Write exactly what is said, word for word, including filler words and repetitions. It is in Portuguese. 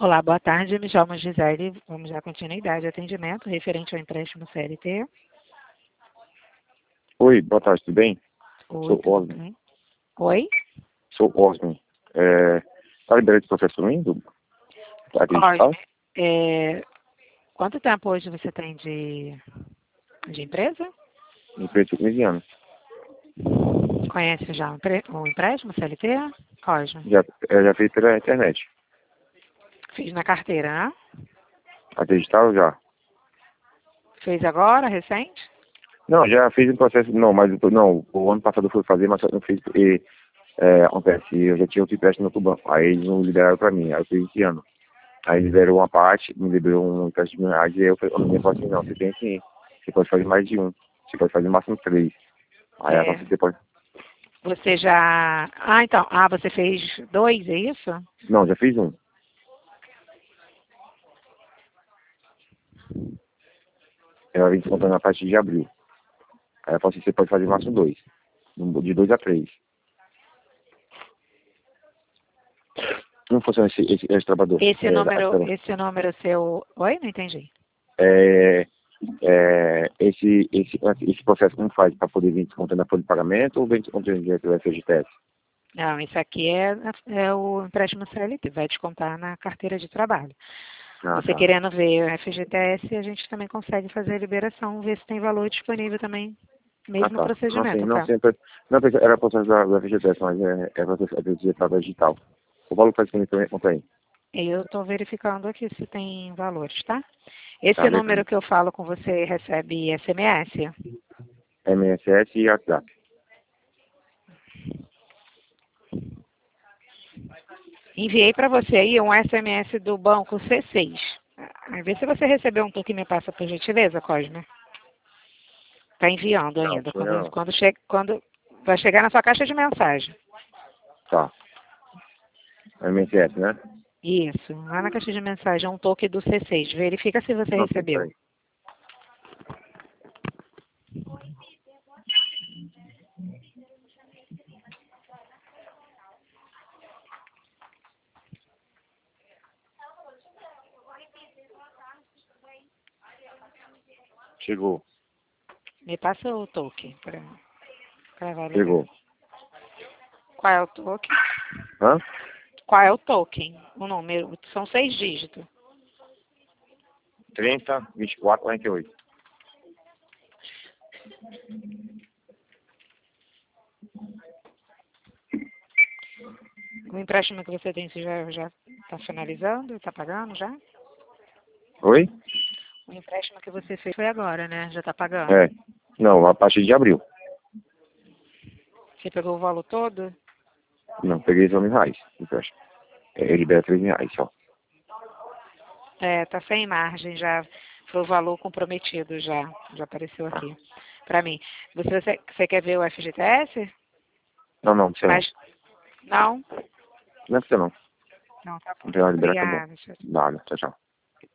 Olá, boa tarde. Me chamo Gisele. Vamos dar continuidade ao atendimento referente ao empréstimo C L T. Oi, boa tarde, tudo bem? Oi, Sou tudo Osmo. bem? Oi? Sou Osmo. É, tá liberado esse processo para mim, do da digital? Cosme, é, quanto tempo hoje você tem de, de empresa? Empresa de quinze anos. Conhece já o empre- o empréstimo C L T? Cosme, Já, é, já fiz pela internet. fiz na carteira, né? A digital já. Fez agora, recente? Não, já fiz um processo, não, mas eu tô- não, o ano passado eu fui fazer, mas eu não fiz, e, é, acontece, eu já tinha outro empréstimo no outro banco, aí eles não liberaram para mim, aí eu fiz esse ano. Aí liberou uma parte, me liberou um empréstimo de mil reais, e aí eu falei, a menina falou assim, não, você tem sim, você pode fazer mais de um, você pode fazer no máximo três. Aí ela falou É, assim, você pode, você já... Ah, então, ah, você fez dois, é isso? não, já fiz um. Ela vem descontando a partir de abril. Aí ela falou assim, você pode fazer no máximo dois. De dois a três. Como funciona esse, esse, esse trabalhador? Esse É, número, aquela- esse número seu... Oi, não entendi. é, é, esse, esse, esse processo como faz para poder vir descontando a folha de pagamento ou vem descontando direto do F G T S? Não, isso aqui é, é o empréstimo C L T, vai descontar na carteira de trabalho. Ah, Você tá. querendo ver o F G T S, a gente também consegue fazer a liberação, ver se tem valor disponível também, Ah, mesmo tá. Não, sim, procedimento, não tá? sempre. Não, pensei- era processo da, da F G T S, mas é, é processo é digital da digital. O valor faz disponível também, conta aí. Eu estou verificando aqui se tem valores, tá? Tá, Esse vem pra número mim. que eu falo com você recebe S M S? M S S e WhatsApp. Enviei para você aí um S M S do banco C seis. Ah, vê se você recebeu um toque e me passa por gentileza, Cosme. Tá enviando Não, ainda. foi Quando, não. quando, che quando vai chegar na sua caixa de mensagem. Tá. M S S, né? Isso, lá na caixa de mensagem é um toque do C seis. Verifica se você Não, sim, recebeu. peraí. Chegou. Me passa o toque para validar. Chegou. Qual é o toque? Hã? Qual é o token? O número. São seis dígitos. trinta, vinte e quatro, quarenta e oito. O empréstimo que você tem, você já já está finalizando? Está pagando já? Oi? O empréstimo que você fez foi agora, né? Já está pagando. É. Não, a partir de abril. Você pegou o valor todo? Não, peguei só mil reais. Empréstimo. É, ele libera três mil reais só. É, tá sem margem já. Foi o valor comprometido já. Já apareceu aqui. Para mim. Você, você, você quer ver o F G T S? Não, não, não precisa não. Mas, não? Não precisa não. Não, tá bom. Não tem hora de liberar, tá bom. Obrigada. Nada, tchau, tchau.